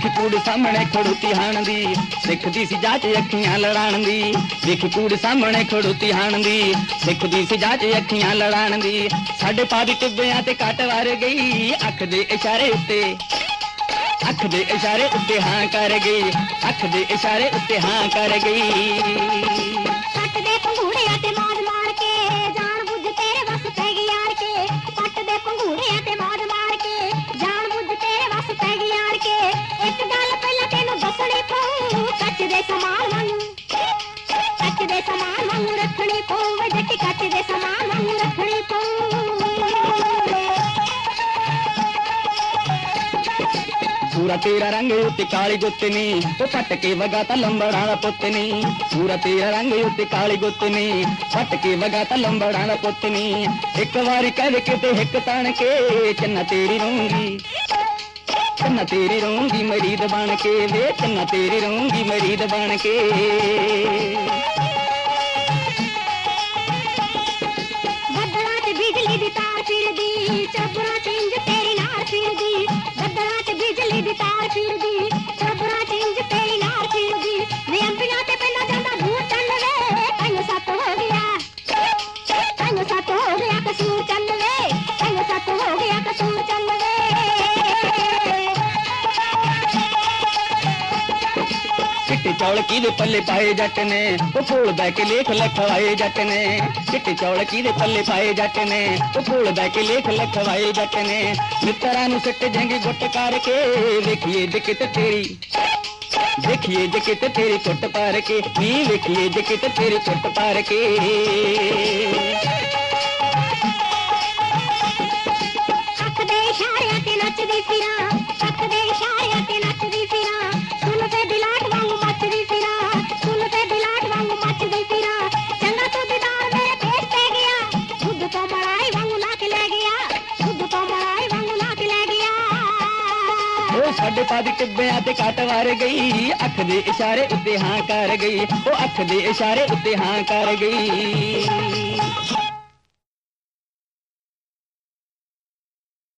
ਵੇਖ ਕੂੜ ਸਾਹਮਣੇ ਖੜੋਤੀ ਹਾਣ ਦੀ, ਸਿੱਖਦੀ ਸੀ ਜਾਚ ਅੱਖੀਆਂ ਲੜਾਣ ਦੀ। ਵੇਖ ਕੂੜ ਸਾਹਮਣੇ ਖੜੋਤੀ ਹਾਣ ਦੀ, ਸਿੱਖਦੀ ਸੀ ਜਾਚ ਅੱਖੀਆਂ ਲੜਾਣ ਦੀ। ਸਾਡੇ ਪਾ ਦੀ ਟਿੱਬਿਆਂ ਤੇ ਕੱਟ ਵਾਰ ਗਈ, ਅੱਖ ਦੇ ਇਸ਼ਾਰੇ ਉੱਤੇ, ਅੱਖ ਦੇ ਇਸ਼ਾਰੇ ਉੱਤੇ ਹਾਂ ਕਰ ਗਈ, ਅੱਖ ਦੇ ਇਸ਼ਾਰੇ ਉੱਤੇ ਹਾਂ ਕਰ ਗਈ। ਪੱਟ ਦੇ ਪੰਘੂੜਿਆਂ ਤੇ ਮੌਜ ਮਾਰ ਕੇ, ਜਾਣ ਬੁੱਝ ਤੇਰੇ ਵਸ ਪੈ ਗਈ ਯਾਰ ਕੇ। ਪੱਟ ਦੇ ਪੰਘੂੜਿਆਂ ਤੇ ਮੌਜ ਮਾਰ ਕੇ, ਜਾਣ ਬੁੱਝ ਤੇਰੇ ਵਸ ਪੈ ਗਈ ਯਾਰ ਕੇ। ਇੱਕ ਗੱਲ ਪਹਿਲਾਂ ਤੈਨੂੰ ਦੱਸਣੀ ਪਊ, ਕੱਚ ਦੇ ਸਮਾਨ ਵਾਂਗੂ, ਕੱਚ ਦੇ ਸਮਾਨ ਵਾਂਗੂ ਰੱਖਣੀ ਪਊ ਵੇ ਜੱਟੀ, ਕੱਚ ਦੇ ਸਮਾਨ ਵਾਂਗੂ ਰੱਖਣੀ ਪਊ। ਪੂਰਾ ਤੇਰਾ ਰੰਗ ਉੱਤੇ ਕਾਲੀ ਗੁੱਤ ਨੀ, ਉਹ ਪੱਟ ਕੇ ਵਗਾ ਤਾਂ ਲੰਬੜਾਂ ਦਾ ਪੁੱਤ ਨੀ। ਪੂਰਾ ਤੇਰਾ ਰੰਗ ਉੱਤੇ ਕਾਲੀ ਗੁੱਤ ਨੀ, ਪੱਟ ਕੇ ਵਗਾ ਤਾਂ ਲੰਬੜਾਂ ਦਾ ਪੁੱਤ ਨੀ। ਇੱਕ ਵਾਰੀ ਕਹਿ ਕਿਤੇ ਹਿੱਕ ਤਾਣ ਕੇ, ਚੰਨਾ ਤੇਰੀ ਰਹੂੰਗੀ, ਚੰਨਾ ਤੇਰੀ ਰਹੂੰਗੀ ਮਰੀਦ ਬਣ ਕੇ ਵੇ, ਚੰਨਾ ਤੇਰੀ ਰਹੂੰਗੀ ਮਰੀਦ ਬਣ ਕੇ। ਬੱਦਲਾਂ ਤੇ ਬਿਜਲੀ ਦੀ ਤਾਰ ਫਿਰਦੀ, ਚੱਬਰਾਂ ਚ ਇੰਜ ਤੇਰੀ ਨਾਰ ਫਿਰਦੀ। ਬੱਦਲਾਂ ਤੇ ਬਿਜਲੀ ਦੀ ਤਾਰ ਫਿਰਦੀ, ਚੱਬਰਾਂ ਚ ਇੰਜ ਤੇਰੀ ਨਾਰ ਫਿਰਦੀ। ਵੇ ਅੰਬੀਆਂ ਤੇ ਪਹਿਲਾਂ ਜਾਂਦਾ ਧੂੜ ਚੱਲ ਵੇ, ਤੈਨੂੰ ਸੱਤ ਹੋ ਗਿਆ, ਤੈਨੂੰ ਸੱਤ ਹੋ ਗਿਆ ਕਸੂਰ ਚੱਲ ਵੇ, ਤੈਨੂੰ ਸੱਤ ਹੋ ਗਿਆ ਕਸੂਰ ਚੱਲ ਵੇ। ਚਿੱਟੇ ਚੌਲ ਕਿਹਦੇ ਪੱਲੇ ਪਾਏ ਜੱਟ ਨੇ, ਉਹ ਕੋਲ ਬਹਿ ਕੇ ਲੇਖ ਲਿਖਵਾਏ ਜੱਟ ਨੇ। ਚਿੱਟੇ ਚੌਲ ਕਿਹਦੇ ਪੱਲੇ ਪਾਏ ਜੱਟ ਨੇ, ਉਹ ਕੋਲ ਬਹਿ ਕੇ ਲੇਖ ਲਿਖਵਾਏ ਜੱਟ ਨੇ। ਮਿੱਤਰਾਂ ਨੂੰ ਸਿੱਟ ਜਾਂਗੇ ਗੁੱਟ ਕਰਕੇ, ਵੇਖੀਏ ਜੇ ਕਿਤੇ ਤੇਰੀ, ਵੇਖੀਏ ਜੇ ਕਿਤੇ ਤੇਰੀ ਕੁੱਟ ਪਾਰ ਕੇ ਨੀ, ਵੇਖੀਏ ਜੇ ਕਿਤੇ ਤੇਰੀ ਕੁੱਟ ਪਾਰ ਕੇ। ਅੱਖ ਦੇ ਇਸ਼ਾਰਿਆਂ ਤੇ ਨੱਚਦੀ ਫਿਰਾਂ, ਅੱਖ ਦੇ ਇਸ਼ਾਰਿਆਂ ਤੇ ਨੱਚਦੀ ਫਿਰਾਂ। ਸੁਣ ਤੇ ਬਿਲਾਟ ਵਾਂਗੂ ਮੱਚਦੀ ਫਿਰਾਂ, ਸੁਣ ਤੇ ਬਿਲਾਟ ਵਾਂਗੂ ਮੱਚਦੀ ਫਿਰਾਂ। ਚੰਗਾ ਤੂੰ ਦੀਦਾਰ ਮੇਰੇ ਪੇਟ ਤੇ ਗਿਆ, ਦੁੱਧ ਤੋਂ ਮਲਾਈ ਵਾਂਗੂ ਲਾ ਕੇ ਲੈ ਗਿਆ, ਦੁੱਧ ਤੋਂ ਮਲਾਈ ਵਾਂਗੂ ਲਾ ਕੇ ਲੈ ਗਿਆ। ਉਹ ਸਾਡੇ ਪਾ ਦੀ ਟਿੱਬਿਆਂ ਤੇ ਕੱਟ ਵਾਰ ਗਈ, ਅੱਖ ਦੇ ਇਸ਼ਾਰੇ ਉੱਤੇ ਹਾਂ ਕਰ ਗਈ, ਉਹ ਅੱਖ ਦੇ ਇਸ਼ਾਰੇ ਉੱਤੇ ਹਾਂ ਕਰ ਗਈ।